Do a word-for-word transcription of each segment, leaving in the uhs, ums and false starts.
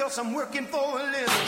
else I'm working for a living.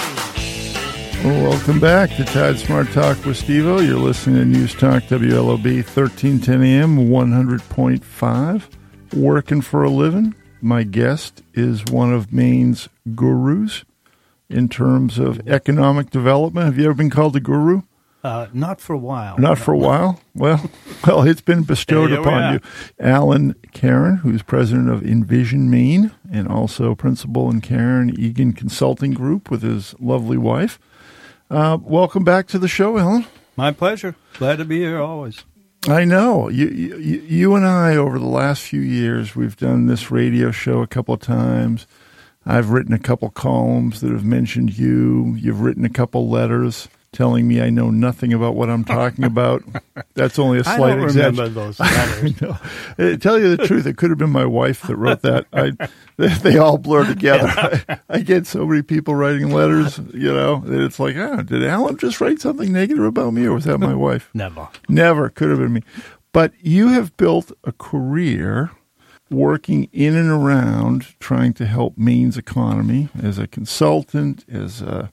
Well, welcome back to Tide Smart Talk with Steve-O. You're listening to News Talk W L O B thirteen ten A M, one hundred point five. Working for a living. My guest is one of Maine's gurus in terms of economic development. Have you ever been called a guru? Uh, not for a while. Not for a while? Well, well, it's been bestowed Yeah, upon yeah. you. Alan Caron, who's president of Envision Maine and also principal in Caron Egan Consulting Group with his lovely wife. Uh, welcome back to the show, Alan. My pleasure. Glad to be here always. I know. You, you, you and I, over the last few years, we've done this radio show a couple of times. I've written a couple columns that have mentioned you. You've written a couple letters telling me I know nothing about what I'm talking about. That's only a slight I don't remember exaggeration. those letters. No. Uh, tell you the truth, it could have been my wife that wrote that. I, they, they all blur together. I, I get so many people writing letters, you know, that it's like, oh, did Alan just write something negative about me, or was that my wife? Never. Never. Could have been me. But you have built a career working in and around trying to help Maine's economy as a consultant, as a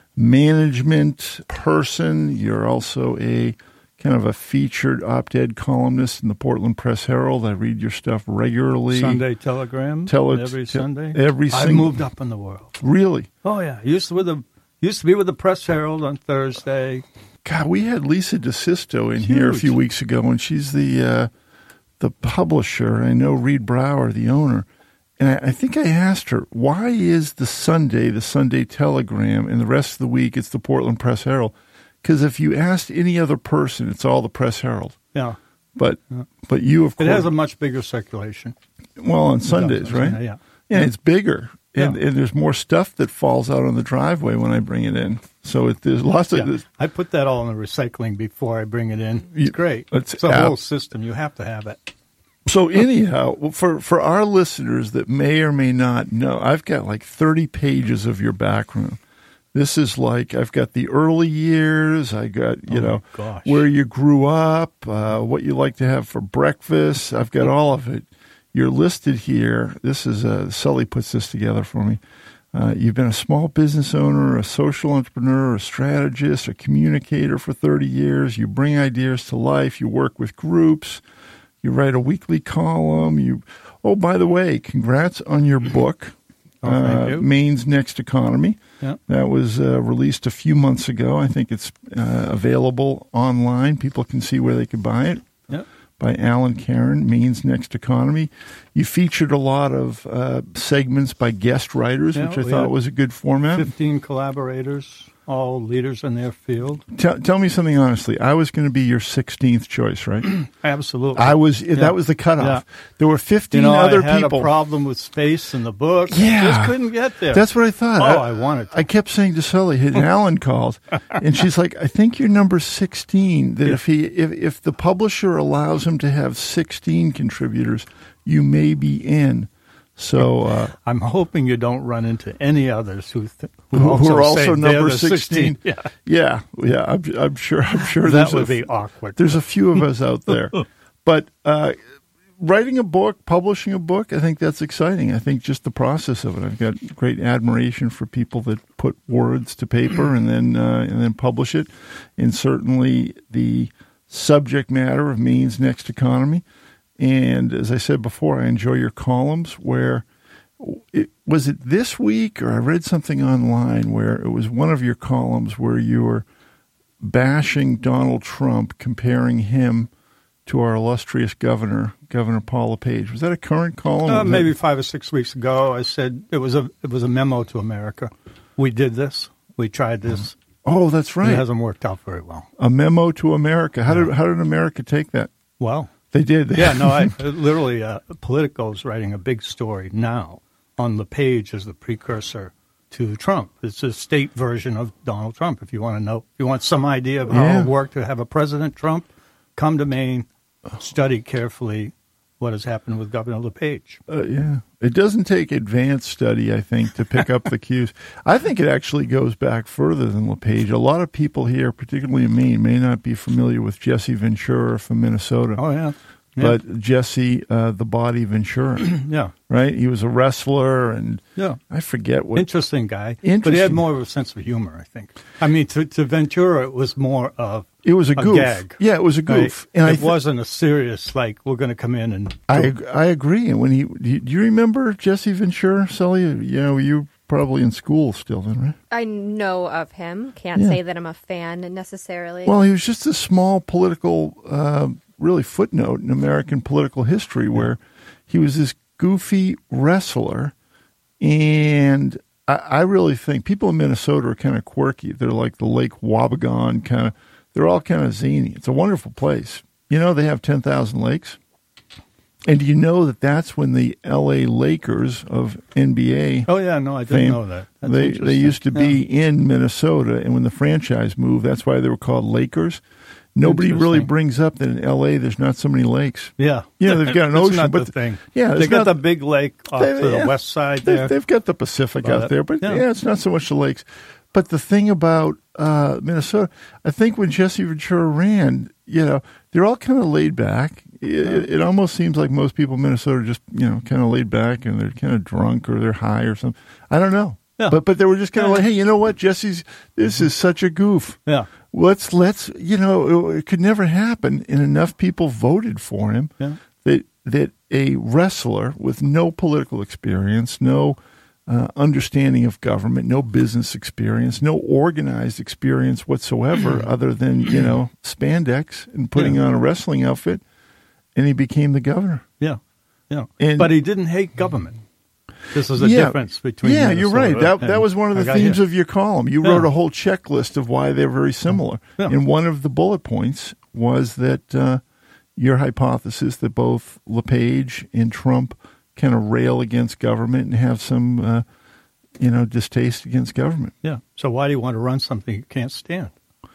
management person. You're also a kind of a featured op-ed columnist in the Portland Press Herald. I read your stuff regularly. Sunday Telegram. Tele- every te- Sunday. Every I single. moved up in the world. Really? Oh yeah. Used to with the used to be with the Press Herald on Thursday. God, we had Lisa DeSisto in here a few weeks ago, and she's the uh, the publisher. I know Reed Brower, the owner. And I, I think I asked her, why is the Sunday the Sunday Telegram, and the rest of the week it's the Portland Press Herald? Because if you asked any other person, it's all the Press Herald. Yeah. But Yeah. but you, of It course. has a much bigger circulation. Well, on Sundays, right? Yeah. Yeah, Yeah. it's bigger. And, Yeah. and there's more stuff that falls out on the driveway when I bring it in. So it, there's lots of Yeah. this. I put that all in the recycling before I bring it in. You- It's great. it's It's a app- whole system. You have to have it. So anyhow, for, for our listeners that may or may not know, I've got like thirty pages of your background. This is like, I've got the early years, I got, you Oh, know, my gosh. where you grew up, uh, what you like to have for breakfast. I've got all of it. You're listed here. This is, uh, Sully puts this together for me. Uh, you've been a small business owner, a social entrepreneur, a strategist, a communicator for thirty years. You bring ideas to life. You work with groups. You write a weekly column. You, oh, by the way, congrats on your book, Oh, thank uh, you. Maine's Next Economy. Yeah. That was uh, released a few months ago. I think it's uh, available online. People can see where they could buy it. Yeah. By Alan Caron, Maine's Next Economy. You featured a lot of uh, segments by guest writers, Yeah, which I we thought had was a good format. Fifteen collaborators, all leaders in their field. Tell, tell me something honestly. I was going to be your sixteenth choice, right? Absolutely. I was. Yeah. That was the cutoff. Yeah. There were fifteen You know, other I had people. a problem with space in the book. Yeah. Just couldn't get there. That's what I thought. Oh, I wanted to. I kept saying to Sully, "Hey, Alan called," and she's like, "I think you're number sixteen. That if he, if if the publisher allows him to have sixteen contributors, you may be in." So uh, I'm hoping you don't run into any others who th- who, who, also who are also say they're number the sixteen. Yeah, yeah, yeah. I'm, I'm sure. I'm sure that there's would a, be awkward. There's a few of us out there, but uh, writing a book, publishing a book, I think that's exciting. I think just the process of it. I've got great admiration for people that put words to paper and then uh, and then publish it, and certainly the subject matter of Maine's Next Economy. And as I said before, I enjoy your columns where it, was it this week or I read something online where it was one of your columns where you were bashing Donald Trump, comparing him to our illustrious governor, Governor Paul LePage. Was that a current column? Uh, Was maybe that- five or six weeks ago, I said it was a it was a memo to America. We did this. We tried this. Oh, that's It right. hasn't worked out very well. A memo to America. How did how did America take that? Well, They did. yeah, no, I literally uh, Politico is writing a big story now on LePage as the precursor to Trump. It's a state version of Donald Trump. If you want to know, if you want some idea of how Yeah. it worked to have a President Trump, come to Maine, study carefully what has happened with Governor LePage. Uh, yeah. It doesn't take advanced study, I think, to pick up the cues. I think it actually goes back further than LePage. A lot of people here, particularly in Maine, may not be familiar with Jesse Ventura from Minnesota. Oh, yeah. Yeah. but Jesse, uh, the Body Ventura, Yeah. right? He was a wrestler, and Yeah. I forget what. Interesting guy. But he Interesting. had more of a sense of humor, I think. I mean, to, to Ventura, it was more of It was a, a goof. gag. Yeah, it was a goof. right? And I it th- wasn't a serious, like, we're going to come in and... I ag- I agree. And when he, do you, do you remember Jesse Ventura, Sully? You know, you probably in school still then, right? I know of him. Can't Yeah. say that I'm a fan necessarily. Well, he was just a small political, uh, really footnote in American political history where he was this goofy wrestler. And I, I really think people in Minnesota are kind of quirky. They're like the Lake Wabagon kind of, they're all kind of zany. It's a wonderful place. You know, they have ten thousand lakes. And do you know that that's when the L A Lakers of N B A Oh, yeah, no, I didn't fame, know that. That's they they interesting. used to be Yeah. in Minnesota, and when the franchise moved, that's why they were called Lakers. Nobody really Interesting. brings up that in L A there's not so many lakes. Yeah. You know, they've got an That's ocean, not but the thing. yeah, they it's got not- the big lake off They- to yeah. the west side They've, there. they've got the Pacific About out it. there, but Yeah. yeah. it's not so much the lakes. But the thing about uh, Minnesota, I think when Jesse Ventura ran, you know, they're all kind of laid back. It, it, it almost seems like most people in Minnesota are just, you know, kind of laid back and they're kind of drunk or they're high or something. I don't know. Yeah. But but they were just kind of Yeah. like, hey, you know what, Jesse's, this is such a goof. Yeah. Let's, let's, you know, it, it could never happen. And enough people voted for him Yeah. that, that a wrestler with no political experience, no uh, understanding of government, no business experience, no organized experience whatsoever other than, you know, spandex and putting Yeah. on a wrestling outfit, and he became the governor. Yeah. Yeah. And- but he didn't hate government. This is the Yeah. difference between Yeah, you're right. Minnesota That that and- was one of I the got themes you. of your column. You Yeah. wrote a whole checklist of why they're very similar. Yeah. And one of the bullet points was that uh, your hypothesis that both LePage and Trump kind of rail against government and have some, uh, you know, distaste against government. Yeah. So why do you want to run something you can't stand?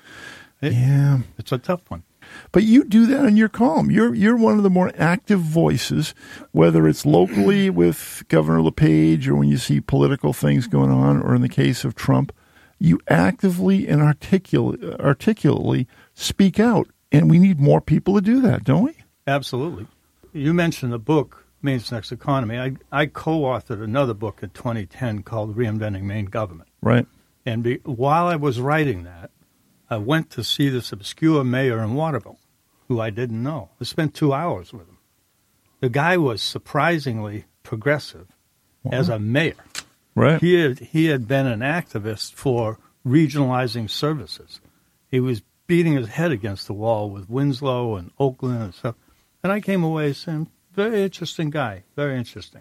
It- Yeah. It's a tough one. But you do that in your column. You're you're one of the more active voices, whether it's locally with Governor LePage or when you see political things going on, or in the case of Trump, you actively and articulate, articulately speak out. And we need more people to do that, don't we? Absolutely. You mentioned the book, Maine's Next Economy. I, I co-authored another book in twenty ten called Reinventing Maine Government. Right. And be, while I was writing that, I went to see this obscure mayor in Waterville, who I didn't know. I spent two hours with him. The guy was surprisingly progressive as a mayor. Right. He had, he had been an activist for regionalizing services. He was beating his head against the wall with Winslow and Oakland and stuff. And I came away saying, very interesting guy, very interesting.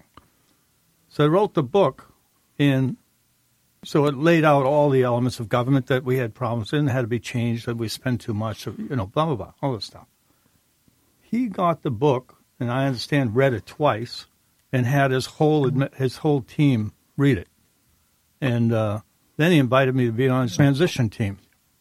So I wrote the book, and so it laid out all the elements of government that we had problems in, had to be changed, that we spend too much, you know, blah, blah, blah, all this stuff. He got the book, and I understand read it twice, and had his whole admi- his whole team read it. And uh, then he invited me to be on his transition team.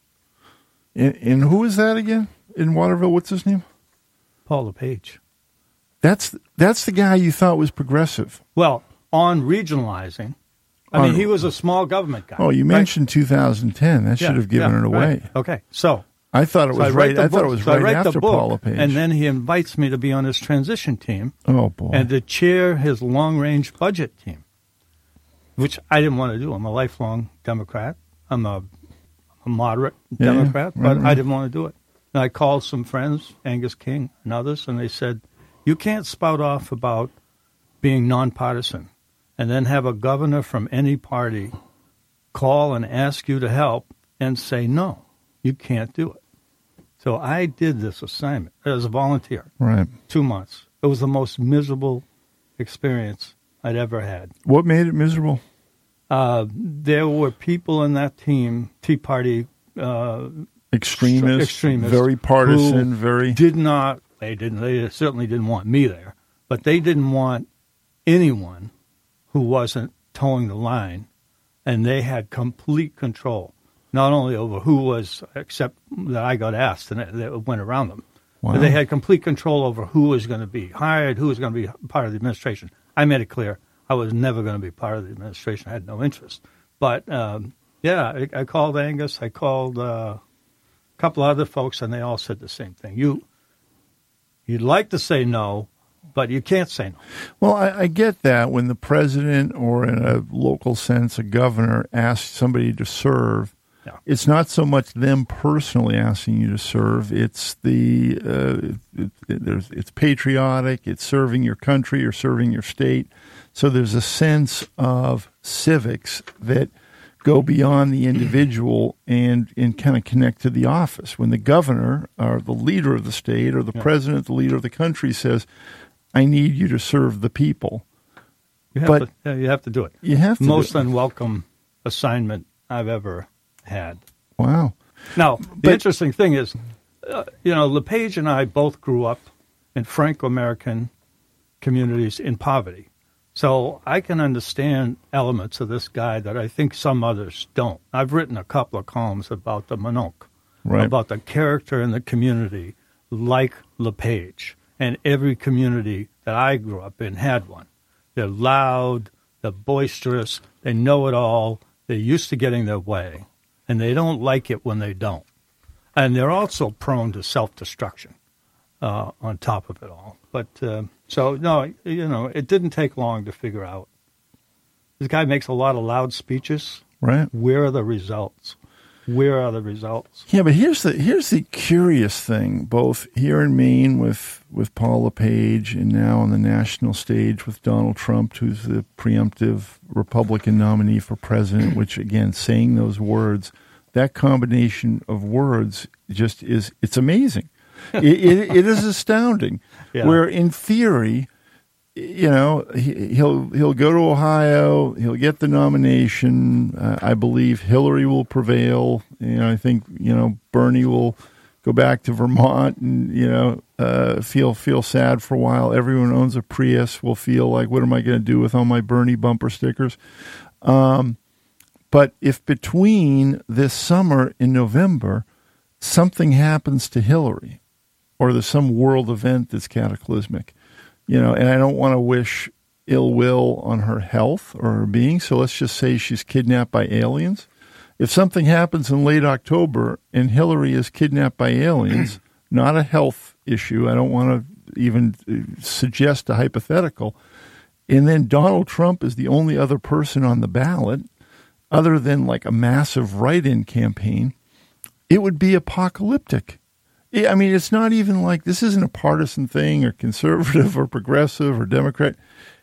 And, and who is that again in Waterville? What's his name? Paul LePage. That's that's the guy you thought was progressive. Well, on regionalizing, I mean, On- he was a small government guy. Oh, you right? mentioned two thousand ten. That Yeah, should have given yeah, it away. right. Okay, so I thought it So was I write right. the I book, thought it was so I right write after the book, Paul LePage. and then he invites me to be on his transition team oh boy. and to chair his long-range budget team, which I didn't want to do. I'm a lifelong Democrat. I'm a, a moderate Yeah, Democrat, right, but right. I didn't want to do it. And I called some friends, Angus King and others, and they said, you can't spout off about being nonpartisan and then have a governor from any party call and ask you to help and say, no, you can't do it. So I did this assignment as a volunteer, Right. two months. It was the most miserable experience I'd ever had. What made it miserable? Uh, there were people in that team, Tea Party uh, Extremists, extremists, very partisan, who very. did not. They didn't. They certainly didn't want me there, but they didn't want anyone who wasn't towing the line, and they had complete control, not only over who was, except that I got asked and it, it went around them. Wow. But they had complete control over who was going to be hired, who was going to be part of the administration. I made it clear I was never going to be part of the administration. I had no interest. But, um, yeah, I, I called Angus. I called uh, a couple other folks, and they all said the same thing. You You'd like to say no, but you can't say no. Well, I, I get that when the president or in a local sense, a governor asks somebody to serve, Yeah. it's not so much them personally asking you to serve. It's the uh, it, it, there's, it's patriotic. It's serving your country or serving your state. So there's a sense of civics that go beyond the individual and, and kind of connect to the office. When the governor or the leader of the state or the Yeah. president, the leader of the country says, I need you to serve the people. You have, But- to, yeah, you have to do it. You have to. Most do it. unwelcome assignment I've ever had. Wow. Now, the But- interesting thing is, uh, you know, LePage and I both grew up in Franco-American communities in poverty. So I can understand elements of this guy that I think some others don't. I've written a couple of columns about the Mononk, Right. about the character in the community like LePage. And every community that I grew up in had one. They're loud, they're boisterous, they know it all, they're used to getting their way, and they don't like it when they don't. And they're also prone to self-destruction uh, on top of it all. But uh, so, no, you know, it didn't take long to figure out. This guy makes a lot of loud speeches. Right. Where are the results? Where are the results? Yeah, but here's the here's the curious thing, both here in Maine with, with Paul LePage and now on the national stage with Donald Trump, who's the preemptive Republican nominee for president, which, again, saying those words, that combination of words just is, it's amazing. it, it, it is astounding. Yeah. Where in theory, you know, he, he'll he'll go to Ohio. He'll get the nomination. Uh, I believe Hillary will prevail. You know, I think you know Bernie will go back to Vermont and you know uh, feel feel sad for a while. Everyone who owns a Prius will feel like, what am I going to do with all my Bernie bumper stickers? Um, but if between this summer in November something happens to Hillary, or there's some world event that's cataclysmic. You know, and I don't want to wish ill will on her health or her being, so let's just say she's kidnapped by aliens. If something happens in late October and Hillary is kidnapped by aliens, not a health issue, I don't want to even suggest a hypothetical, and then Donald Trump is the only other person on the ballot, other than like a massive write-in campaign, it would be apocalyptic. I mean, it's not even like this isn't a partisan thing or conservative or progressive or Democrat.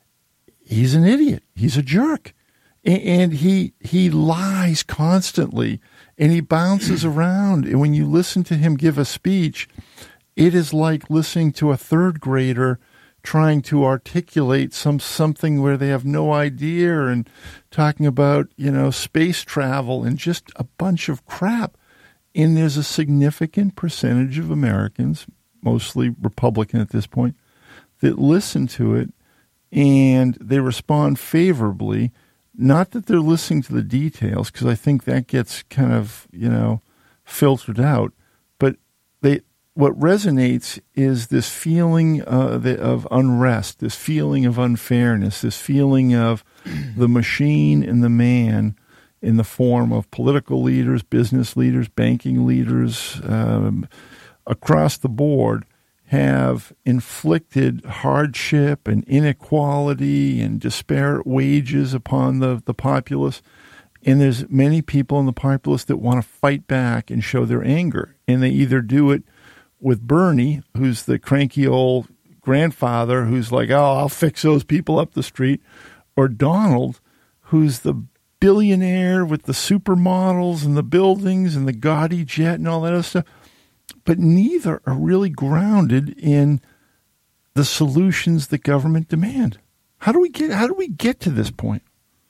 He's an idiot. He's a jerk. And he he lies constantly and he bounces around. And when you listen to him give a speech, it is like listening to a third grader trying to articulate some something where they have no idea and talking about, you know, space travel and just a bunch of crap. And there's a significant percentage of Americans, mostly Republican at this point, that listen to it and they respond favorably. Not that they're listening to the details, because I think that gets kind of, you know, filtered out. But they what resonates is this feeling uh, of unrest, this feeling of unfairness, this feeling of the machine and the man, in the form of political leaders, business leaders, banking leaders, um, across the board, have inflicted hardship and inequality and disparate wages upon the, the populace. And there's many people in the populace that want to fight back and show their anger. And they either do it with Bernie, who's the cranky old grandfather who's like, oh, I'll fix those people up the street, or Donald, who's the billionaire with the supermodels and the buildings and the gaudy jet and all that other stuff. But neither are really grounded in the solutions that government demand. How do we get? How do we get to this point?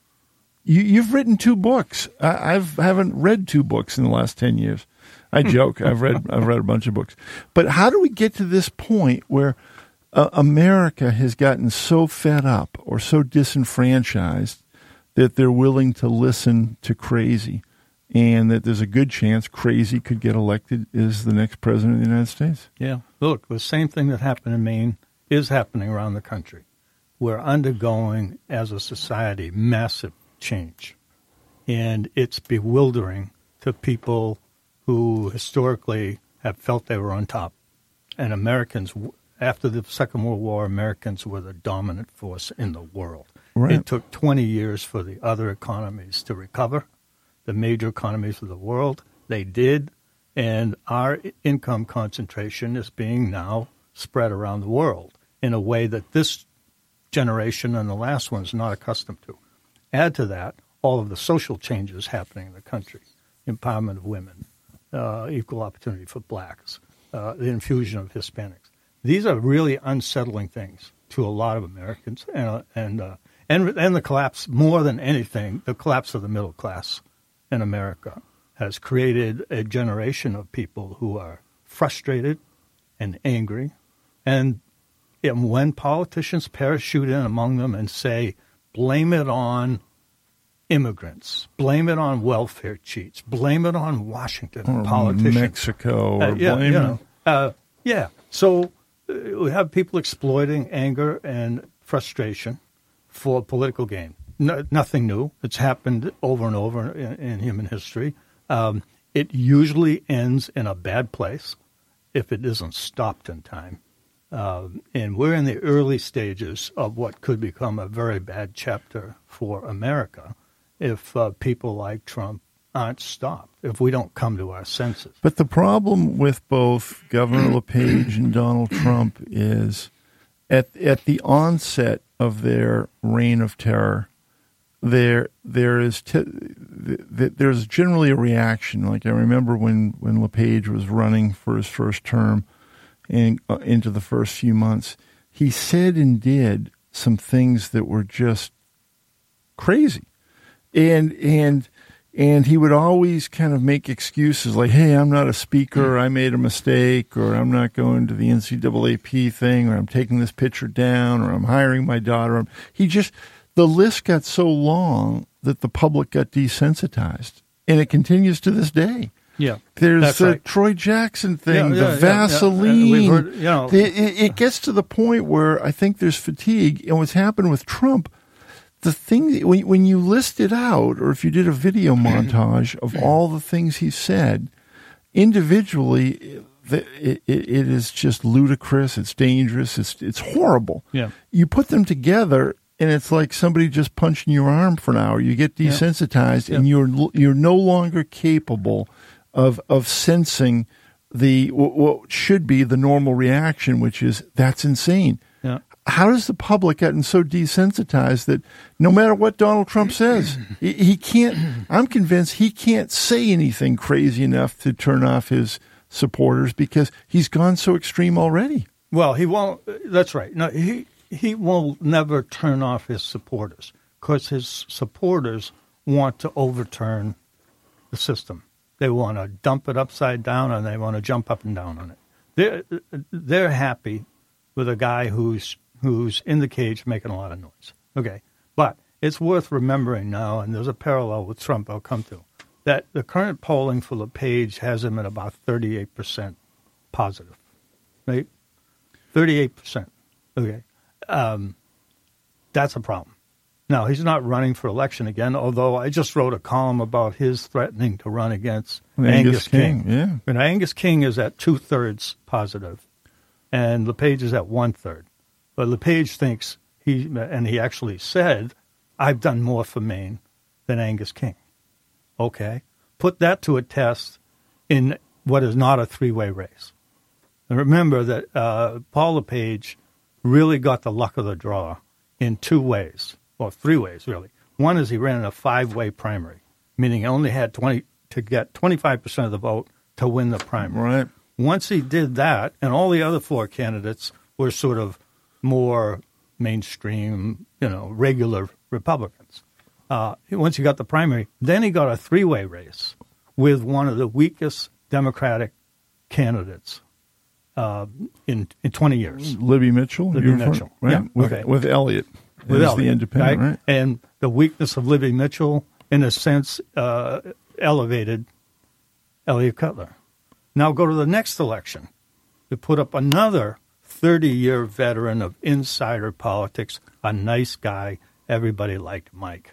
You, you've written two books. I I've, haven't read two books in the last ten years. I joke. I've read I've read a bunch of books. But how do we get to this point where uh, America has gotten so fed up or so disenfranchised that they're willing to listen to crazy, and that there's a good chance crazy could get elected as the next president of the United States? Yeah. Look, the same thing that happened in Maine is happening around the country. We're undergoing, as a society, massive change. And it's bewildering to people who historically have felt they were on top. And Americans, after the Second World War, Americans were the dominant force in the world. Right. It took twenty years for the other economies to recover, the major economies of the world. They did, and our income concentration is being now spread around the world in a way that this generation and the last one is not accustomed to. Add to that all of the social changes happening in the country, empowerment of women, uh, equal opportunity for blacks, uh, the infusion of Hispanics. These are really unsettling things to a lot of Americans, and uh, and, uh, and and the collapse, more than anything, the collapse of the middle class in America has created a generation of people who are frustrated and angry, and, and when politicians parachute in among them and say, blame it on immigrants, blame it on welfare cheats, blame it on Washington Or politicians, Mexico, or uh, yeah, blame you know, uh, yeah. So uh, we have people exploiting anger and frustration for political gain. No, nothing new. It's happened over and over in, in human history. Um, it usually ends in a bad place if it isn't stopped in time. Um, and we're in the early stages of what could become a very bad chapter for America if uh, people like Trump aren't stopped, if we don't come to our senses. But the problem with both Governor LePage and Donald Trump is at at the onset of their reign of terror, there there is t- th- there's generally a reaction. Like I remember when, when LePage was running for his first term and uh, into the first few months, he said and did some things that were just crazy. And and and he would always kind of make excuses like, hey, I'm not a speaker, I made a mistake, or I'm not going to the N C double A P thing, or I'm taking this picture down, or I'm hiring my daughter. He just, the list got so long that the public got desensitized. And it continues to this day. Yeah, There's the right. Troy Jackson thing, Yeah, the yeah, yeah, Vaseline. yeah. We've heard, you know, it, it, it gets to the point where I think there's fatigue. And what's happened with Trump, the thing, when, when you list it out, or if you did a video montage of all the things he said, individually, it, it, it is just ludicrous. It's dangerous. It's it's horrible. Yeah. You put them together, and it's like somebody just punching your arm for an hour. You get desensitized, Yeah. and you're you're no longer capable of of sensing the what should be the normal reaction, which is that's insane. Yeah. How does the public gotten so desensitized that no matter what Donald Trump says, he, he can't, I'm convinced he can't say anything crazy enough to turn off his supporters because he's gone so extreme already. Well, he won't. That's right. No, he he will never turn off his supporters because his supporters want to overturn the system. They want to dump it upside down, and they want to jump up and down on it. They're they're happy with a guy who's who's in the cage making a lot of noise. Okay, but it's worth remembering now, and there's a parallel with Trump I'll come to, that the current polling for LePage has him at about thirty-eight percent positive, right? thirty-eight percent. Okay. Um, that's a problem. Now, he's not running for election again, although I just wrote a column about his threatening to run against Angus, Angus King. King, yeah. And Angus King is at two-thirds positive, and LePage is at one-third. But LePage thinks, he and he actually said, I've done more for Maine than Angus King. Okay. Put that to a test in what is not a three-way race. And remember that uh, Paul LePage really got the luck of the draw in two ways, or three ways, really. One is he ran in a five-way primary, meaning he only had twenty to get twenty-five percent of the vote to win the primary. Right. Once he did that, and all the other four candidates were sort of more mainstream, you know, regular Republicans. Uh, once he got the primary, then he got a three-way race with one of the weakest Democratic candidates uh, in in twenty years. Libby Mitchell? Libby You're Mitchell, right? yeah, With, okay. with Elliott. With as Elliott, the independent, right? And the weakness of Libby Mitchell, in a sense, uh, elevated Elliott Cutler. Now go to the next election to put up another thirty-year veteran of insider politics, a nice guy. Everybody liked Mike.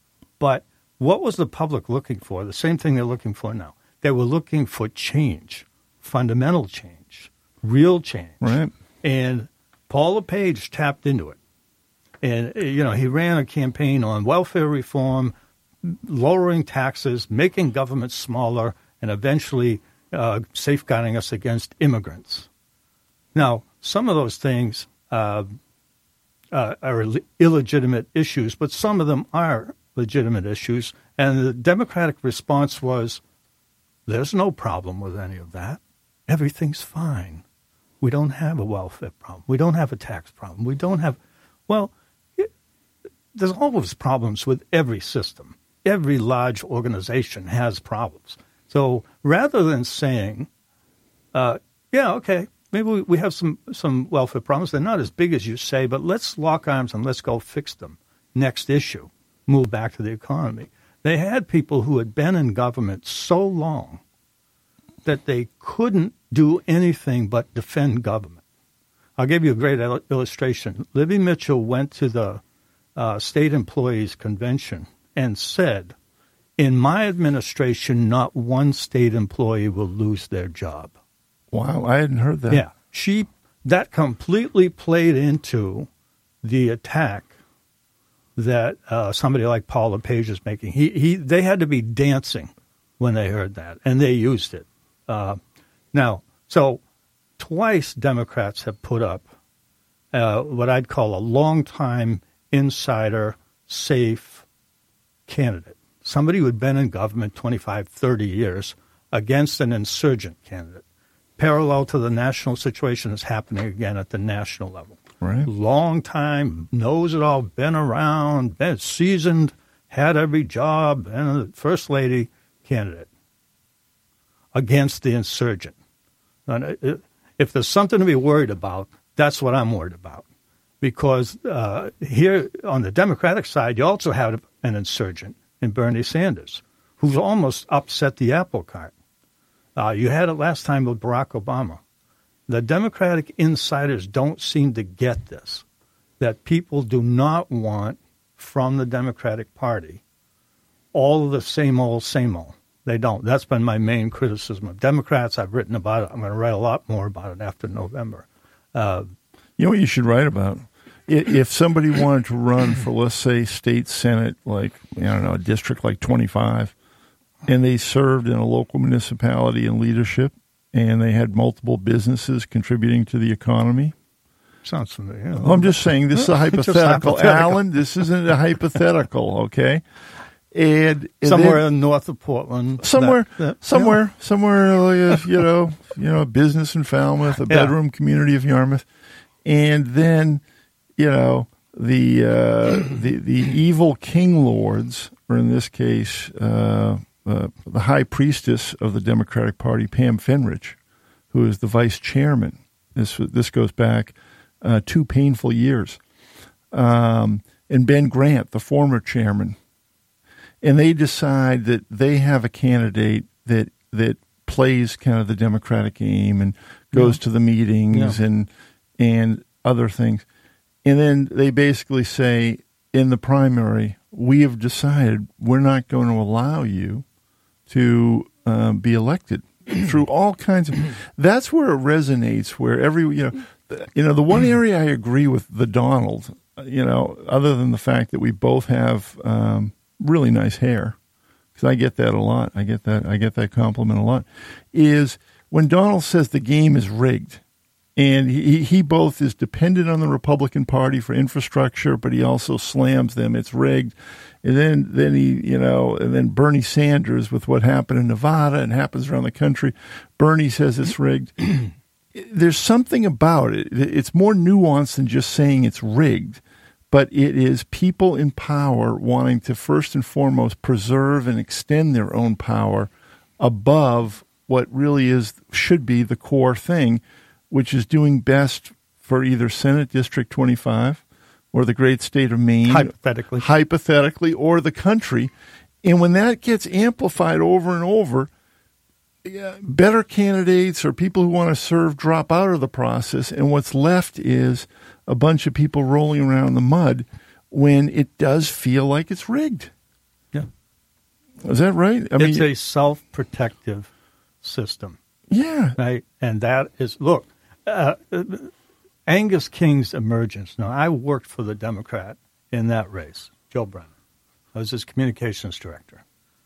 But what was the public looking for? The same thing they're looking for now. They were looking for change, fundamental change, real change. Right. And Paul LePage tapped into it. And, you know, he ran a campaign on welfare reform, lowering taxes, making government smaller, and eventually uh, safeguarding us against immigrants. Now, some of those things uh, uh, are illegitimate issues, but some of them are legitimate issues. And the Democratic response was, there's no problem with any of that. Everything's fine. We don't have a welfare problem. We don't have a tax problem. We don't have, well, it, there's always problems with every system. Every large organization has problems. So rather than saying, uh, yeah, okay, maybe we, we have some, some welfare problems. They're not as big as you say, but let's lock arms and let's go fix them. Next issue, move back to the economy. They had people who had been in government so long that they couldn't do anything but defend government. I'll give you a great il- illustration. Libby Mitchell went to the uh, state employees convention and said, in my administration, not one state employee will lose their job. Wow, I hadn't heard that. Yeah, she that completely played into the attack that uh, somebody like Paul LePage is making. He he, they had to be dancing when they heard that, and they used it. Uh, now, so twice Democrats have put up uh, what I'd call a long-time insider, safe candidate, somebody who had been in government twenty-five, thirty years against an insurgent candidate, parallel to the national situation that's happening again at the national level. Right. Long time, knows it all, been around, been seasoned, had every job, and a first lady candidate against the insurgent. And if there's something to be worried about, that's what I'm worried about. Because uh, here on the Democratic side, you also have an insurgent in Bernie Sanders, who's almost upset the apple cart. Uh, you had it last time with Barack Obama. The Democratic insiders don't seem to get this, that people do not want from the Democratic Party all of the same old, same old. They don't. That's been my main criticism of Democrats. I've written about it. I'm going to write a lot more about it after November. Uh, you know what you should write about? If somebody wanted to run for, let's say, state senate, like, I don't know, a district like twenty-five, and they served in a local municipality in leadership, and they had multiple businesses contributing to the economy. Sounds familiar. Yeah. I'm just saying, this is a hypothetical. hypothetical. Alan, this isn't a hypothetical, okay? And, and somewhere then, in north of Portland. Somewhere, that, that, somewhere, yeah. somewhere, like a, you know, you know, a business in Falmouth, a bedroom yeah. community of Yarmouth. And then, you know, the uh, the the evil king lords, or in this case, uh, uh, the high priestess of the Democratic Party, Pam Fenrich, who is the vice chairman. This this goes back uh, two painful years, um, and Ben Grant, the former chairman, and they decide that they have a candidate that that plays kind of the Democratic game and goes yeah. to the meetings yeah. and and other things. And then they basically say in the primary, we have decided we're not going to allow you to um, be elected through all kinds of. That's where it resonates. Where every you know, the, you know, the one area I agree with the Donald, you know, other than the fact that we both have um, really nice hair, because I get that a lot. I get that. I get that compliment a lot. Is when Donald says the game is rigged. And he, he both is dependent on the Republican Party for infrastructure, but he also slams them. It's rigged. And then, then he, you know, and then Bernie Sanders with what happened in Nevada and happens around the country. Bernie says it's rigged. There's something about it. It's more nuanced than just saying it's rigged, but it is people in power wanting to first and foremost preserve and extend their own power above what really is, should be the core thing, which is doing best for either Senate District twenty-five or the great state of Maine. Hypothetically. Hypothetically, or the country. And when that gets amplified over and over, yeah, better candidates or people who want to serve drop out of the process, and what's left is a bunch of people rolling around in the mud when it does feel like it's rigged. Yeah. Is that right? I it's mean, a self-protective system. Yeah. Right? And that is, look, Uh, Angus King's emergence. Now, I worked for the Democrat in that race, Joe Brennan. I was his communications director.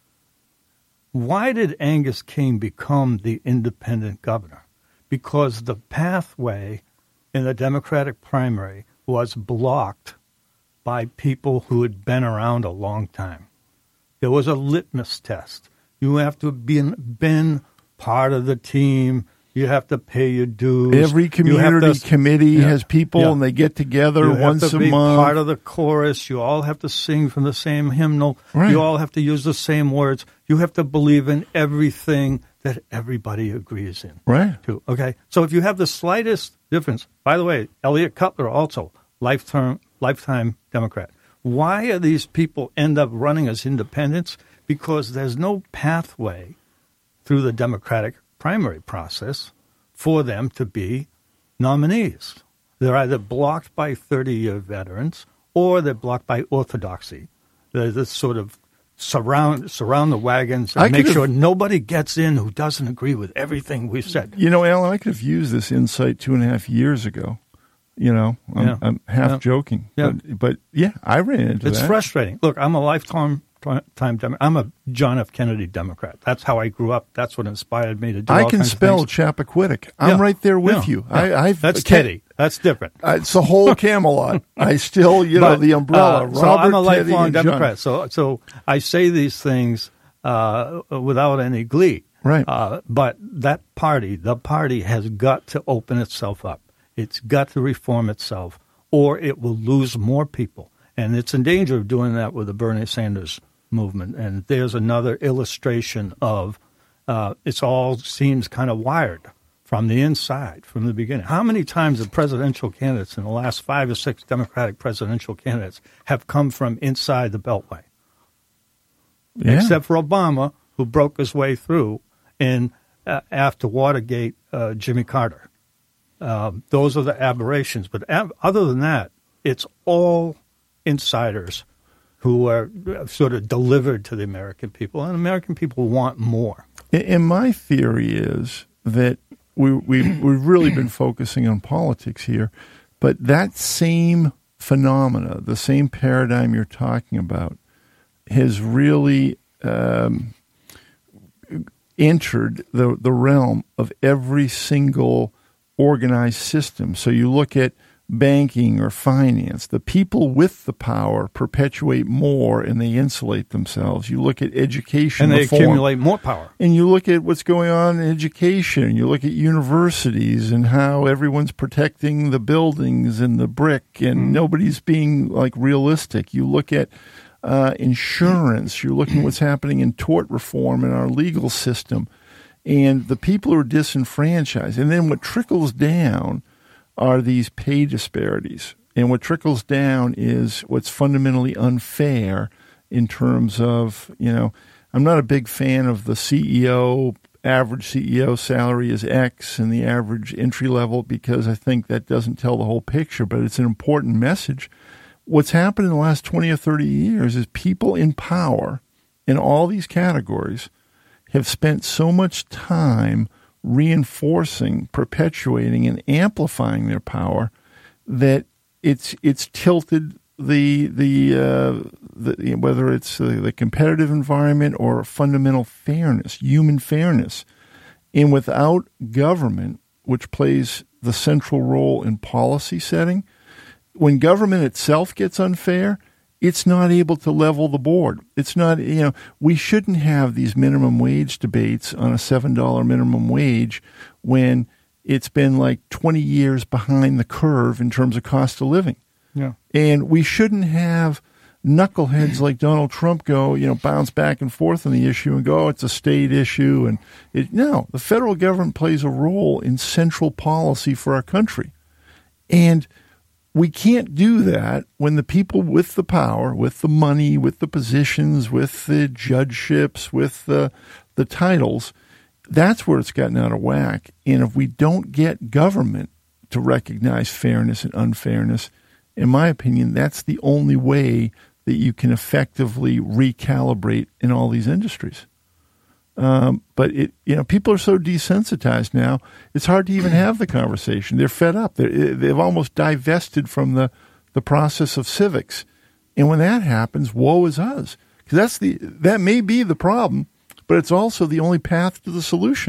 Why did Angus King become the independent governor? Because the pathway in the Democratic primary was blocked by people who had been around a long time. There was a litmus test. You have to have been, been part of the team. You have to pay your dues. Every community to, committee yeah, has people, yeah. and they get together you once have to a be month. Part of the chorus. You all have to sing from the same hymnal. Right. You all have to use the same words. You have to believe in everything that everybody agrees in. Right. Too. Okay. So if you have the slightest difference, by the way, Elliot Cutler also lifetime lifetime Democrat. Why are these people end up running as independents? Because there's no pathway through the Democratic primary process for them to be nominees. They're either blocked by thirty-year veterans or they're blocked by orthodoxy. They're this sort of surround surround the wagons and I make could've- sure nobody gets in who doesn't agree with everything we've said. You know, Alan, I could have used this insight two and a half years ago. You know, I'm, Yeah. I'm half Yeah. joking. Yeah. But, but, yeah, I ran into It's that. frustrating. Look, I'm a lifetime time Democrat. I'm a John F. Kennedy Democrat. That's how I grew up. That's what inspired me to do I all can kinds of spell things. Chappaquiddick. I'm Yeah. right there with Yeah. you. Yeah. I, I've, That's Ken- Teddy. That's different. Uh, it's the whole Camelot. I still, you know, But, the umbrella. uh, so Robert, I'm a Teddy, lifelong and John. Democrat. So, so I say these things uh, without any glee. Right. Uh, but that party, the party, has got to open itself up. It's got to reform itself, or it will lose more people. And it's in danger of doing that with the Bernie Sanders movement. And there's another illustration of uh, it's all seems kind of wired from the inside, from the beginning. How many times have presidential candidates in the last five or six Democratic presidential candidates have come from inside the Beltway? Yeah. Except for Obama, who broke his way through in uh, after Watergate, uh, Jimmy Carter. Um, those are the aberrations. But ab- other than that, it's all insiders who are sort of delivered to the American people, and American people want more. And my theory is that we, we, we've really been focusing on politics here, but that same phenomena, the same paradigm you're talking about, has really um, entered the, the realm of every single organized system. So you look at banking or finance, the people with the power perpetuate more and they insulate themselves. You look at education And they reform, accumulate more power. and you look at what's going on in education. You look at universities and how everyone's protecting the buildings and the brick, and Mm-hmm. nobody's being like realistic. You look at uh, insurance. You're looking at what's happening in tort reform in our legal system, and the people who are disenfranchised. And then what trickles down are these pay disparities. And what trickles down is what's fundamentally unfair in terms of, you know, I'm not a big fan of the C E O, average C E O salary is X and the average entry level, because I think that doesn't tell the whole picture, but it's an important message. What's happened in the last twenty or thirty years is people in power in all these categories have spent so much time reinforcing, perpetuating, and amplifying their power that it's it's tilted the the, uh, the whether it's uh, the competitive environment or fundamental fairness, human fairness, and without government, which plays the central role in policy setting, when government itself gets unfair, it's not able to level the board. It's not, you know, we shouldn't have these minimum wage debates on a seven dollar minimum wage when it's been like twenty years behind the curve in terms of cost of living. Yeah. And we shouldn't have knuckleheads like Donald Trump go, you know, bounce back and forth on the issue and go, oh, it's a state issue. And it, no, the federal government plays a role in central policy for our country. And we can't do that when the people with the power, with the money, with the positions, with the judgeships, with the the titles, that's where it's gotten out of whack. And if we don't get government to recognize fairness and unfairness, in my opinion, that's the only way that you can effectively recalibrate in all these industries. Um, but it, you know, people are so desensitized now. It's hard to even have the conversation. They're fed up. They're, they've almost divested from the, the process of civics. And when that happens, woe is us. Because that's the that may be the problem, but it's also the only path to the solution.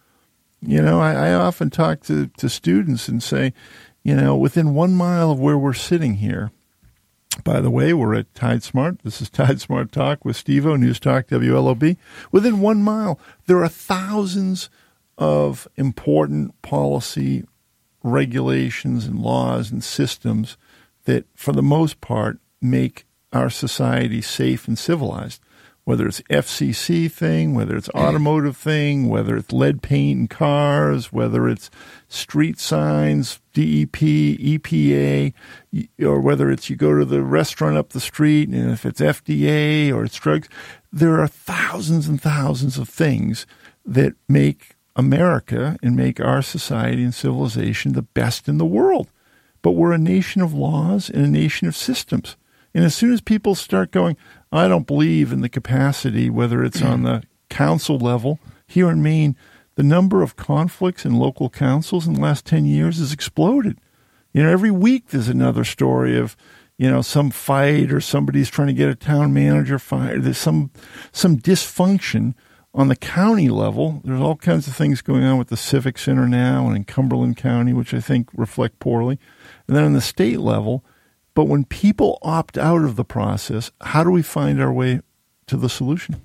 You know, I, I often talk to, to students and say, you know, within one mile of where we're sitting here. By the way, we're at Tide Smart. This is Tide Smart Talk with Steve-O, News Talk W L O B. Within one mile, there are thousands of important policy regulations and laws and systems that, for the most part, make our society safe and civilized. Whether it's F C C thing, whether it's automotive thing, whether it's lead paint in cars, whether it's street signs, D E P, E P A, or whether it's you go to the restaurant up the street, and if it's F D A or it's drugs, there are thousands and thousands of things that make America and make our society and civilization the best in the world. But we're a nation of laws and a nation of systems. And as soon as people start going, I don't believe in the capacity, whether it's on the council level. Here in Maine, the number of conflicts in local councils in the last ten years has exploded. You know, every week there's another story of, you know, some fight or somebody's trying to get a town manager fired. There's some some dysfunction on the county level. There's all kinds of things going on with the Civic Center now and in Cumberland County, which I think reflect poorly. And then on the state level. But when people opt out of the process, how do we find our way to the solution?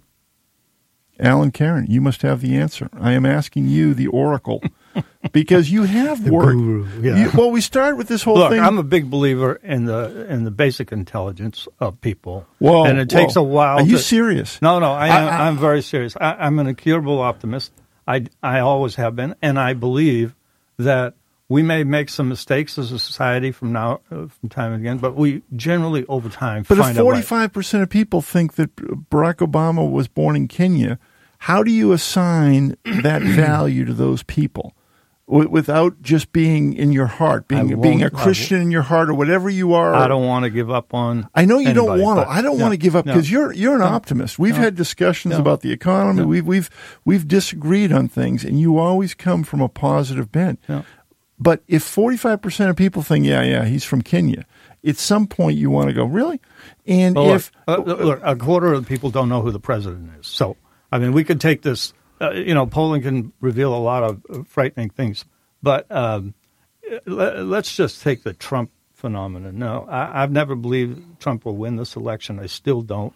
Alan Karen, you must have the answer. I am asking you, the oracle, because you have worked. Guru, yeah. you, well, we start with this whole Look, thing. I'm a big believer in the in the basic intelligence of people. Whoa, and it takes whoa. a while. Are you to, serious? No, no, I, I, am, I, I'm very serious. I, I'm an incurable optimist. I, I always have been, and I believe that we may make some mistakes as a society from now, uh, from time and again, but we generally, over time, but find if forty-five percent of people think that Barack Obama was born in Kenya, how do you assign that value to those people w- without just being in your heart, being being a Christian in your heart or whatever you are? I don't want to give up on. I know you anybody, don't want to. but, I don't no, want to give up because no, you're you're an no, optimist. We've no, had discussions no, about the economy. No. We've we've we've disagreed on things, and you always come from a positive bent. No. But if forty-five percent of people think, yeah, yeah, he's from Kenya, at some point you want to go, really? And well, if look, uh, look, a quarter of the people don't know who the president is. So, I mean, we could take this, uh, you know, polling can reveal a lot of frightening things. But um, let, let's just take the Trump phenomenon. No, I, I've never believed Trump will win this election. I still don't.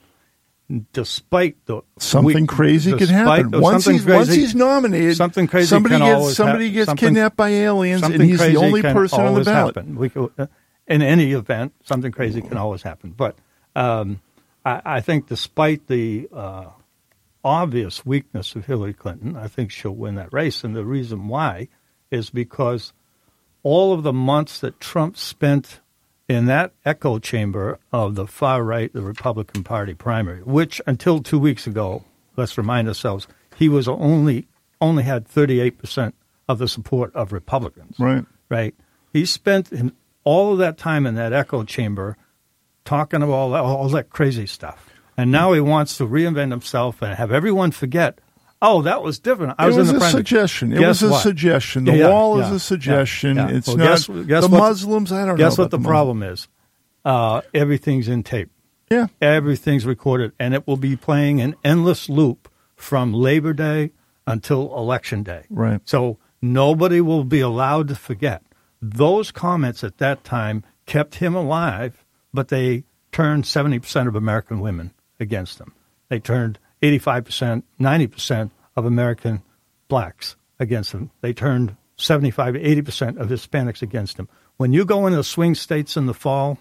Despite the something we, crazy could happen the, once he's crazy, once he's nominated. Something crazy somebody can gets always somebody ha- gets something, kidnapped by aliens, and something he's the only can person on the ballot. Happen. We could, uh, in any event, something crazy can always happen. But um, I, I think, despite the uh, obvious weakness of Hillary Clinton, I think she'll win that race, and the reason why is because all of the months that Trump spent in that echo chamber of the far right, the Republican Party primary, which until two weeks ago, let's remind ourselves, he was only only had thirty-eight percent of the support of Republicans. Right. Right. He spent all of that time in that echo chamber talking about all that, all that crazy stuff. And now he wants to reinvent himself and have everyone forget, oh, that was different. I it was, was in the a primary. suggestion. It Guess was a what? suggestion. The Yeah, wall yeah, is a suggestion. yeah, yeah. It's Well, not guess- guess the what- Muslims. I don't know. Guess what about the, the problem is? Uh, everything's in tape. Yeah. Everything's recorded, and it will be playing an endless loop from Labor Day until Election Day. Right. So nobody will be allowed to forget. Those comments at that time kept him alive, but they turned seventy percent of American women against him. They turned eighty-five percent, ninety percent of American blacks against him. They turned seventy-five, eighty percent of Hispanics against him. When you go into the swing states in the fall,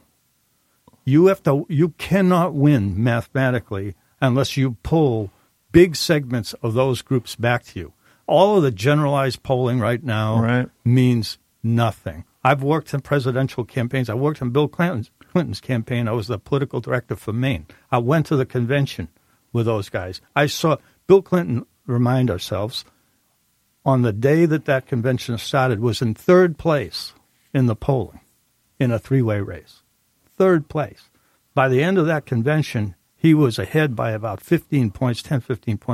you have to, you cannot win mathematically unless you pull big segments of those groups back to you. All of the generalized polling right now Right. means nothing. I've worked in presidential campaigns. I worked in Bill Clinton's, Clinton's campaign. I was the political director for Maine. I went to the convention with those guys. I saw Bill Clinton, remind ourselves, on the day that that convention started, was in third place in the polling in a three-way race. Third place. By the end of that convention, he was ahead by about fifteen points, ten, fifteen points.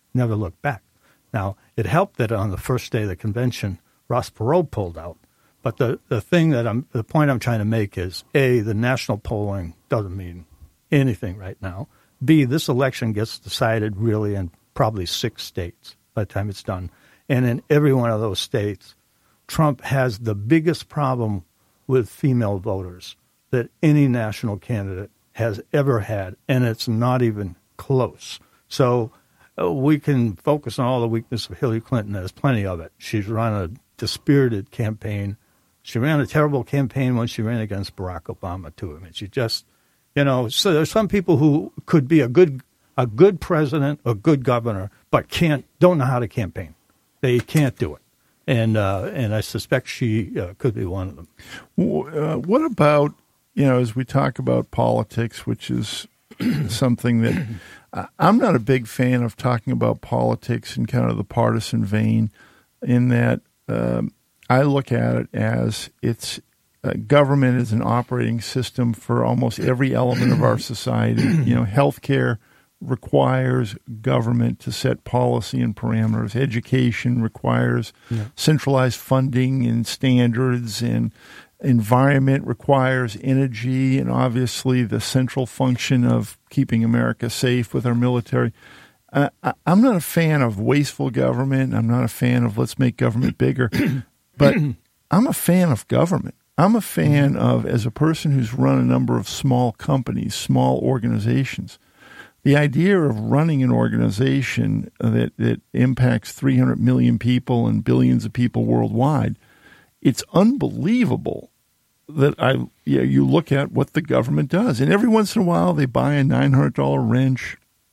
never looked back. Now, it helped that on the first day of the convention, Ross Perot pulled out. But the, the thing that I'm, the point I'm trying to make is, A, the national polling doesn't mean anything right now. B, this election gets decided really in probably six states by the time it's done. And in every one of those states, Trump has the biggest problem with female voters that any national candidate has ever had, and it's not even close. So uh, we can focus on all the weakness of Hillary Clinton. There's plenty of it. She's run a dispirited campaign. She ran a terrible campaign when she ran against Barack Obama, too. I mean, she just, you know, so there's some people who could be a good a good president, a good governor, but can't, don't know how to campaign. They can't do it. And uh, and I suspect she uh, could be one of them. Uh, what about, you know, as we talk about politics, which is something that uh, I'm not a big fan of talking about politics in kind of the partisan vein, in that um, I look at it as it's uh, government is an operating system for almost every element of our society. You know, healthcare requires government to set policy and parameters. Education requires yeah. centralized funding and standards, and environment requires energy, and obviously the central function of keeping America safe with our military. Uh, I, I'm not a fan of wasteful government. I'm not a fan of let's make government bigger, but I'm a fan of government. I'm a fan of, as a person who's run a number of small companies, small organizations, the idea of running an organization that, that impacts three hundred million people and billions of people worldwide, it's unbelievable that I yeah, you look at what the government does. And every once in a while they buy a nine hundred dollars wrench,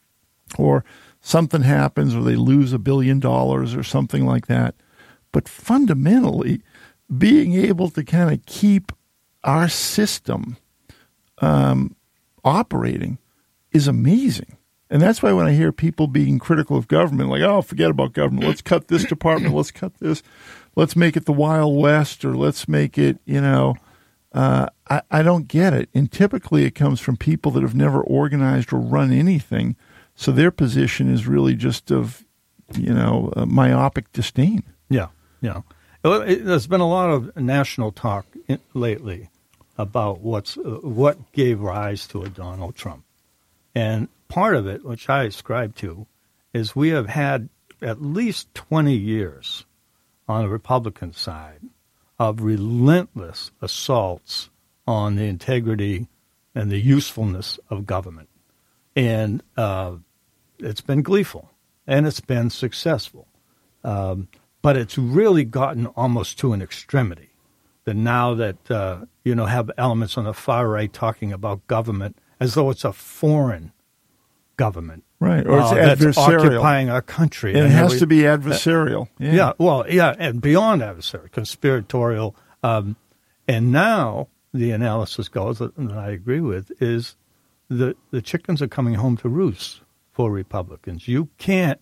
or something happens, or they lose a billion dollars or something like that. But fundamentally, being able to kind of keep our system um, operating is amazing. And that's why when I hear people being critical of government, like, oh, forget about government. Let's cut this department. Let's cut this. Let's make it the Wild West, or let's make it, you know, uh, I, I don't get it. And typically it comes from people that have never organized or run anything. So their position is really just of, you know, uh, myopic disdain. Yeah, yeah. It, there's been a lot of national talk in, lately about what's uh, what gave rise to a Donald Trump. And part of it, which I ascribe to, is we have had at least twenty years on the Republican side of relentless assaults on the integrity and the usefulness of government. And uh, it's been gleeful, and it's been successful. Um, but it's really gotten almost to an extremity, that now that, uh, you know, have elements on the far right talking about government as though it's a foreign government. Right, or it's uh, adversarial. That's occupying our country. And, and it has we, to be adversarial. Uh, yeah. yeah, well, yeah, and beyond adversarial, conspiratorial. Um, and now the analysis goes, that I agree with, is the, the chickens are coming home to roost for Republicans. You can't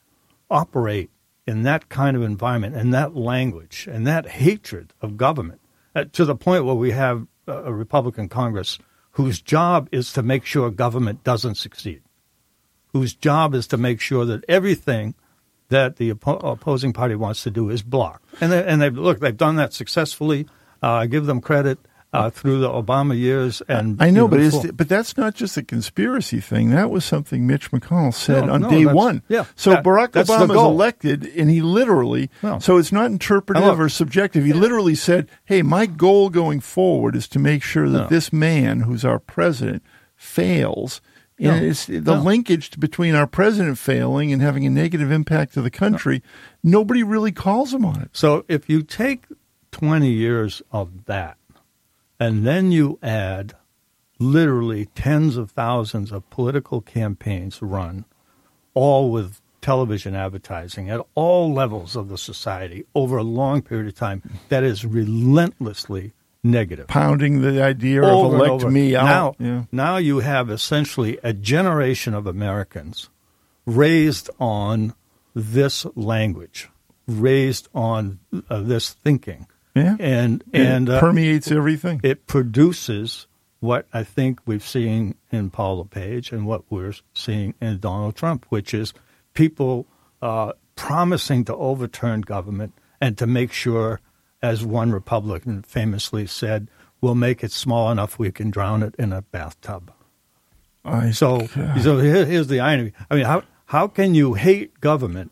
operate in that kind of environment and that language and that hatred of government uh, to the point where we have a Republican Congress whose job is to make sure government doesn't succeed, whose job is to make sure that everything that the oppo- opposing party wants to do is blocked. And they, and they look, they've done that successfully. Uh, I give them credit uh, through the Obama years. And I know, but is, but that's not just a conspiracy thing. That was something Mitch McConnell said no, on no, day one. Yeah, so that, Barack Obama is elected, and he literally, no. so it's not interpretive look, or subjective. He literally said, hey, my goal going forward is to make sure that no. this man, who's our president, fails. No, and it's the no. linkage between our president failing and having a negative impact to the country, no. nobody really calls him on it. So if you take twenty years of that, and then you add literally tens of thousands of political campaigns run, all with television advertising at all levels of the society over a long period of time, that is relentlessly negative. Pounding the idea over of elect me out. Now, yeah. now you have essentially a generation of Americans raised on this language, raised on uh, this thinking. Yeah. And, it and uh, permeates everything. It produces what I think we've seen in Paul LePage and what we're seeing in Donald Trump, which is people uh, promising to overturn government and to make sure, as one Republican famously said, we'll make it small enough we can drown it in a bathtub. I, so so here, here's the irony. I mean, how how can you hate government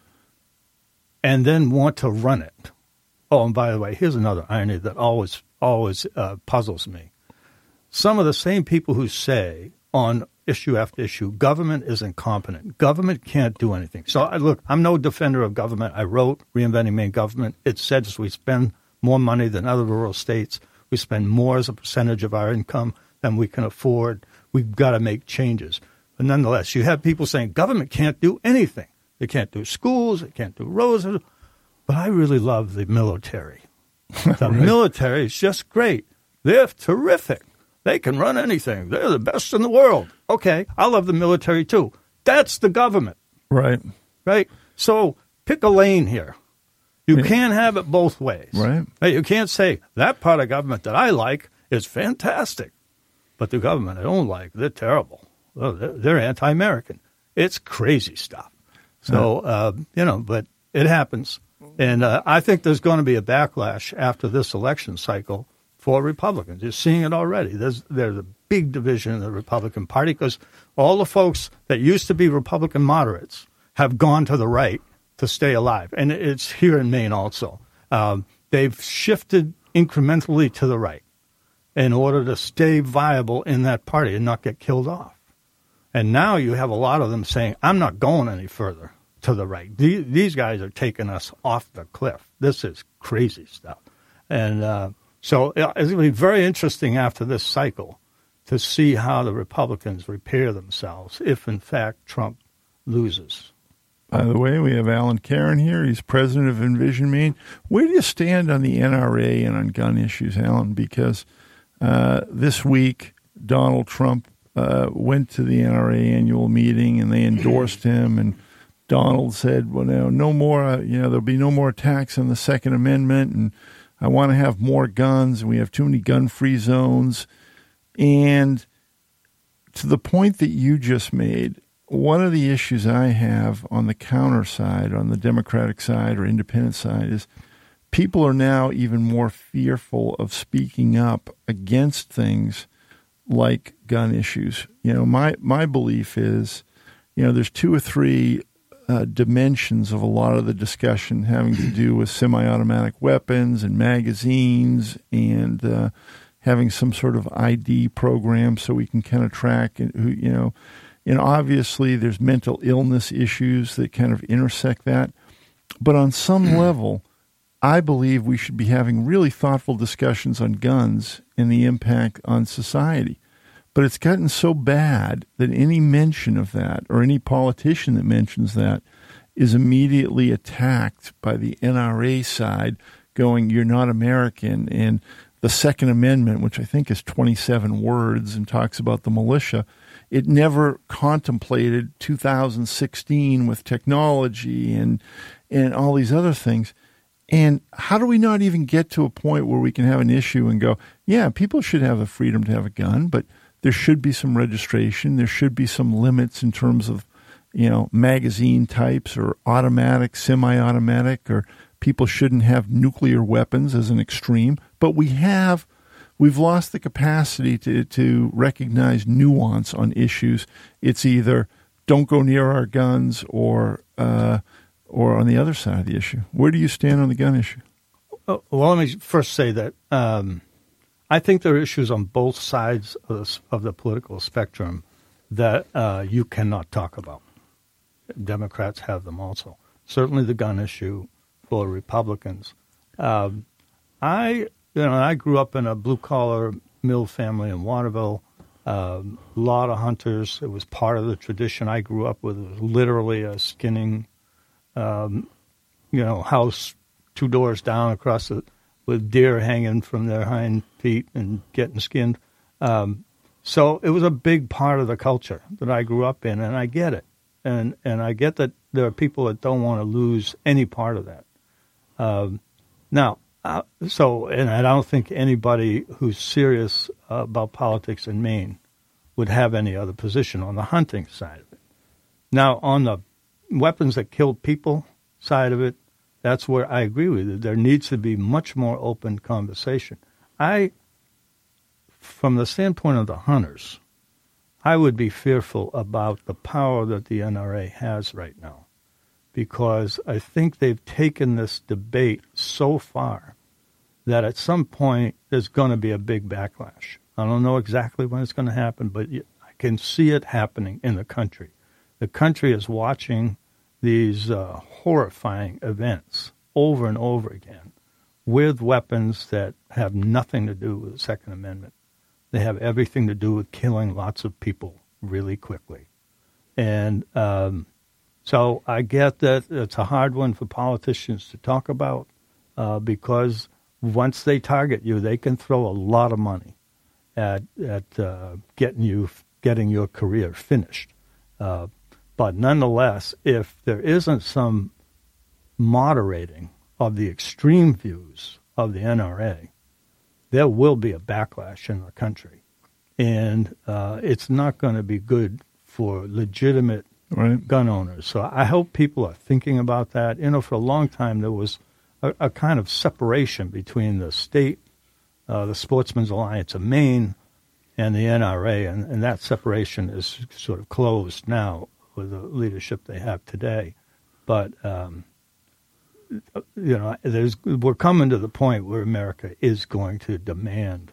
and then want to run it? Oh, and by the way, here's another irony that always always uh, puzzles me. Some of the same people who say on issue after issue, government is incompetent. Government can't do anything. So, I, look, I'm no defender of government. I wrote Reinventing Maine Government. It says we spend more money than other rural states. We spend more as a percentage of our income than we can afford. We've got to make changes. But nonetheless, you have people saying government can't do anything. They can't do schools. They can't do roads. But I really love the military. The right. military is just great. They're terrific. They can run anything. They're the best in the world. Okay, I love the military too. That's the government. Right. Right? So pick a lane here. You yeah. can't have it both ways. Right. You can't say that part of government that I like is fantastic, but the government I don't like, they're terrible. Oh, they're, they're anti-American. It's crazy stuff. So, uh, you know, but it happens. And uh, I think there's going to be a backlash after this election cycle for Republicans. You're seeing it already. There's there's a big division in the Republican Party because all the folks that used to be Republican moderates have gone to the right to stay alive. And it's here in Maine also. Um, they've shifted incrementally to the right in order to stay viable in that party and not get killed off. And now you have a lot of them saying, I'm not going any further to the right. These guys are taking us off the cliff. This is crazy stuff. And uh, so it's going to be very interesting after this cycle to see how the Republicans repair themselves if, in fact, Trump loses. By the way, we have Alan Caron here. He's president of Envision Maine. Where do you stand on the N R A and on gun issues, Alan? Because uh, this week, Donald Trump uh, went to the N R A annual meeting and they endorsed him. And Donald said, well, no, no more, uh, you know, there'll be no more attacks on the Second Amendment. And I want to have more guns. And we have too many gun-free zones. And to the point that you just made, one of the issues I have on the counter side, on the Democratic side or independent side, is people are now even more fearful of speaking up against things like gun issues. You know, my, my belief is, you know, there's two or three uh, dimensions of a lot of the discussion having to do with semi-automatic weapons and magazines and uh, having some sort of I D program so we can kind of track, who, you know, and obviously there's mental illness issues that kind of intersect that. But on some level, I believe we should be having really thoughtful discussions on guns and the impact on society. But it's gotten so bad that any mention of that or any politician that mentions that is immediately attacked by the N R A side going, you're not American. And the Second Amendment, which I think is twenty-seven words and talks about the militia, it never contemplated two thousand sixteen with technology and and all these other things. And how do we not even get to a point where we can have an issue and go, yeah, people should have the freedom to have a gun, but there should be some registration. There should be some limits in terms of, you know, magazine types or automatic, semi-automatic, or people shouldn't have nuclear weapons as an extreme. But we have... We've lost the capacity to, to recognize nuance on issues. It's either don't go near our guns or uh, or on the other side of the issue. Where do you stand on the gun issue? Well, let me first say that um, I think there are issues on both sides of the, of the political spectrum that uh, you cannot talk about. Democrats have them also. Certainly the gun issue for Republicans. Um, I... You know, I grew up in a blue-collar mill family in Waterville, a um, lot of hunters. It was part of the tradition I grew up with. It was literally a skinning, um, you know, house two doors down across the, with deer hanging from their hind feet and getting skinned. Um, so it was a big part of the culture that I grew up in, and I get it. And, and I get that there are people that don't want to lose any part of that. Um, now, Uh, so, and I don't think anybody who's serious uh, about politics in Maine would have any other position on the hunting side of it. Now, on the weapons that kill people side of it, that's where I agree with you. There needs to be much more open conversation. I, from the standpoint of the hunters, I would be fearful about the power that the N R A has right now, because I think they've taken this debate so far that at some point there's going to be a big backlash. I don't know exactly when it's going to happen, but I can see it happening in the country. The country is watching these uh, horrifying events over and over again with weapons that have nothing to do with the Second Amendment. They have everything to do with killing lots of people really quickly. And um, so I get that it's a hard one for politicians to talk about uh, because once they target you, they can throw a lot of money at at uh, getting you getting your career finished. Uh, but nonetheless, if there isn't some moderating of the extreme views of the N R A, there will be a backlash in the country. And uh, it's not going to be good for legitimate right. gun owners. So I hope people are thinking about that. You know, for a long time there was a, a kind of separation between the state, uh, the Sportsmen's Alliance of Maine, and the N R A, and, and that separation is sort of closed now with the leadership they have today. But, um, you know, there's, we're coming to the point where America is going to demand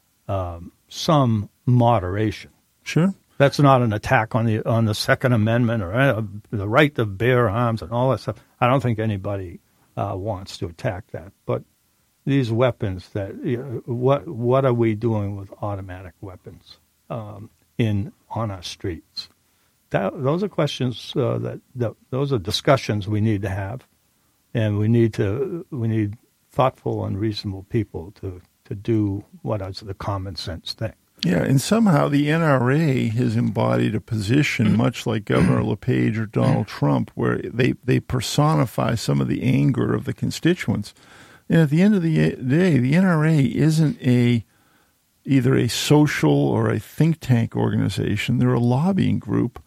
um, some moderation. Sure. That's not an attack on the on the Second Amendment or uh, the right to bear arms and all that stuff. I don't think anybody uh, wants to attack that. But these weapons, that you know, what what are we doing with automatic weapons um, in on our streets? That, those are questions uh, that, that those are discussions we need to have, and we need to we need thoughtful and reasonable people to to do what is the common sense thing. Yeah, and somehow the N R A has embodied a position much like Governor LePage or Donald Trump, where they, they personify some of the anger of the constituents. And at the end of the day, the N R A isn't a either a social or a think tank organization. They're a lobbying group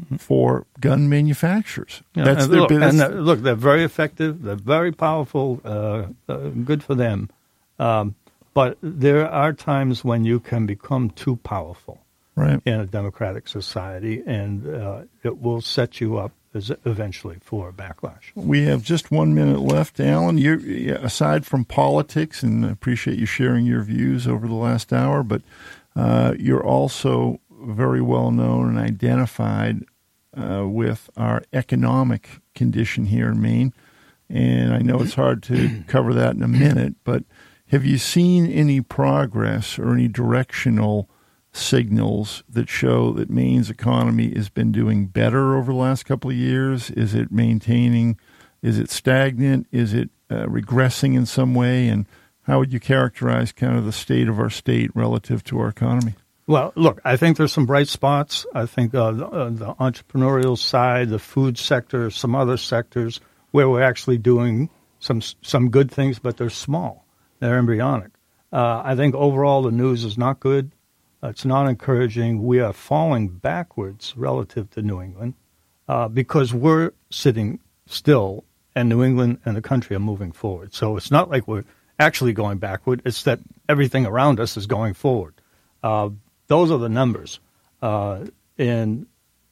for gun manufacturers. Yeah, that's and their look, business. And uh, look, they're very effective. They're very powerful. Uh, uh, good for them. Um, but there are times when you can become too powerful right. in a democratic society, and uh, it will set you up as eventually for a backlash. We have just one minute left. Alan, you're, aside from politics, and I appreciate you sharing your views over the last hour, but uh, you're also very well known and identified uh, with our economic condition here in Maine. And I know it's hard to cover that in a minute, but have you seen any progress or any directional signals that show that Maine's economy has been doing better over the last couple of years? Is it maintaining? Is it stagnant? Is it uh, regressing in some way? And how would you characterize kind of the state of our state relative to our economy? Well, look, I think there's some bright spots. I think uh, the, uh, the entrepreneurial side, the food sector, some other sectors where we're actually doing some some good things, but they're small. They're embryonic. Uh, I think overall the news is not good. Uh, it's not encouraging. We are falling backwards relative to New England uh, because we're sitting still, and New England and the country are moving forward. So it's not like we're actually going backward. It's that everything around us is going forward. Uh, those are the numbers. Uh, and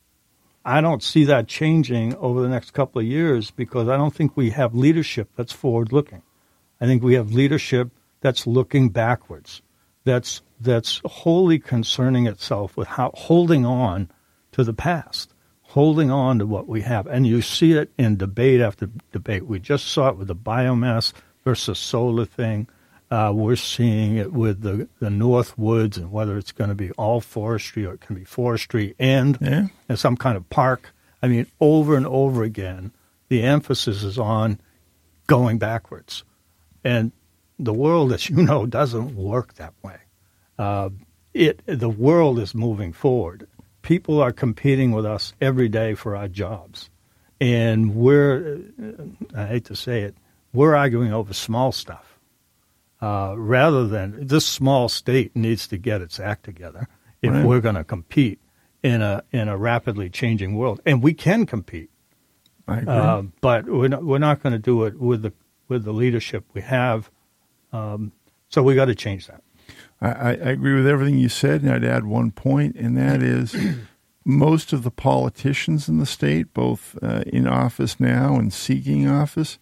I don't see that changing over the next couple of years because I don't think we have leadership that's forward-looking. I think we have leadership that's looking backwards, that's that's wholly concerning itself with how holding on to the past, holding on to what we have. And you see it in debate after debate. We just saw it with the biomass versus solar thing. Uh, we're seeing it with the, the North Woods and whether it's going to be all forestry or it can be forestry and, yeah. and some kind of park. I mean, over and over again, the emphasis is on going backwards. And the world, as you know, doesn't work that way. Uh, it the world is moving forward. People are competing with us every day for our jobs. And we're, I hate to say it, we're arguing over small stuff. Uh, rather than this small state needs to get its act together if right. we're going to compete in a in a rapidly changing world. And we can compete. I agree. Uh, but we're not, we're not going to do it with the with the leadership we have. Um, so we got to change that. I, I agree with everything you said, and I'd add one point, and that is most of the politicians in the state, both uh, in office now and seeking office,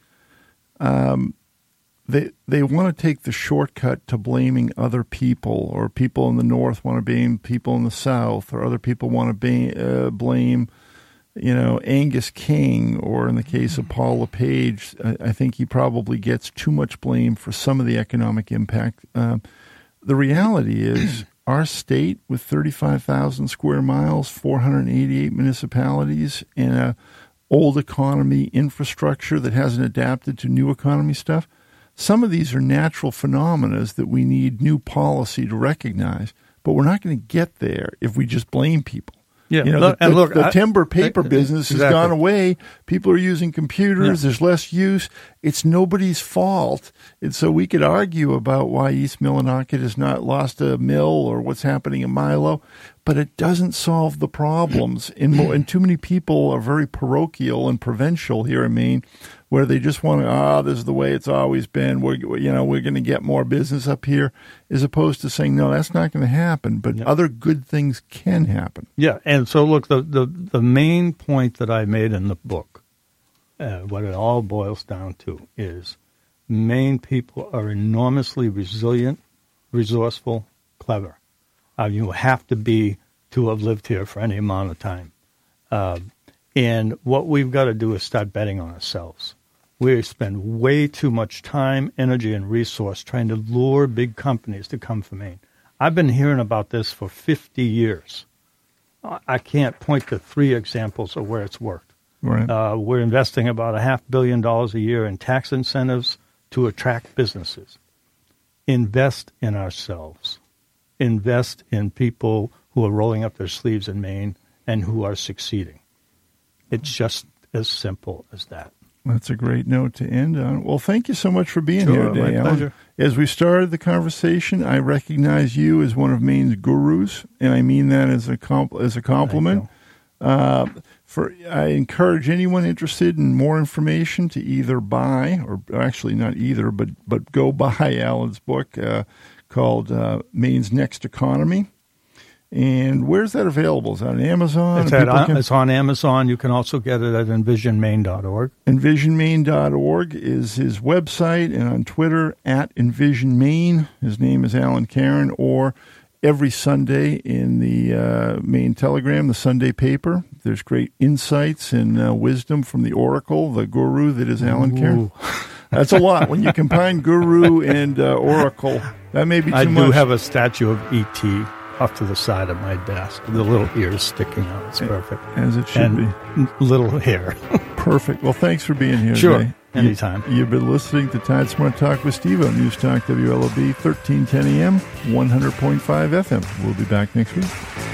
um, they they want to take the shortcut to blaming other people, or people in the North want to blame people in the South, or other people want to be, uh, blame, you know, Angus King, or in the case of Paul LePage, I, I think he probably gets too much blame for some of the economic impact. Um, the reality is our state with thirty-five thousand square miles, four hundred eighty-eight municipalities, and a old economy infrastructure that hasn't adapted to new economy stuff, some of these are natural phenomena that we need new policy to recognize, but we're not going to get there if we just blame people. Yeah, you know, look, the, and the, look, the I, timber paper I, business exactly. has gone away. People are using computers. Yeah. There's less use. It's nobody's fault. And so we could argue about why East Millinocket has not lost a mill or what's happening in Milo, but it doesn't solve the problems. And, mo- and too many people are very parochial and provincial here in Maine, where they just want to, ah, oh, this is the way it's always been. We're, you know, we're going to get more business up here, as opposed to saying, no, that's not going to happen. But yeah. other good things can happen. Yeah, and so look, the, the, the main point that I made in the book, uh, what it all boils down to is Maine people are enormously resilient, resourceful, clever. Uh, you have to be to have lived here for any amount of time. Uh, and what we've got to do is start betting on ourselves. We spend way too much time, energy, and resource trying to lure big companies to come for Maine. I've been hearing about this for fifty years. I can't point to three examples of where it's worked. Right. Uh, we're investing about a half billion dollars a year in tax incentives to attract businesses. Invest in ourselves. Invest in people who are rolling up their sleeves in Maine and who are succeeding. It's just as simple as that. That's a great note to end on. Well, thank you so much for being Sure, here today, my Alan. pleasure. As we started the conversation, I recognize you as one of Maine's gurus, and I mean that as a comp- as a compliment. Uh, for I encourage anyone interested in more information to either buy, or actually not either, but but go buy Alan's book uh, called uh, Maine's Next Economy. And where's that available? Is that on Amazon? It's, at, can... it's on Amazon. You can also get it at envision maine dot org. envision maine dot org is his website, and on Twitter, at EnvisionMaine. His name is Alan Caron, or every Sunday in the uh, Maine Telegram, the Sunday paper. There's great insights and uh, wisdom from the oracle, the guru that is Alan Caron. That's a lot. When you combine guru and uh, oracle, that may be too I much. I do have a statue of E T off to the side of my desk, the little ears sticking out. It's perfect. As it should and be. Little hair. Perfect. Well, thanks for being here sure. today. Anytime. You, you've been listening to Tide Smart Talk with Steve on News Talk W L O B, thirteen ten A M, one hundred point five F M. We'll be back next week.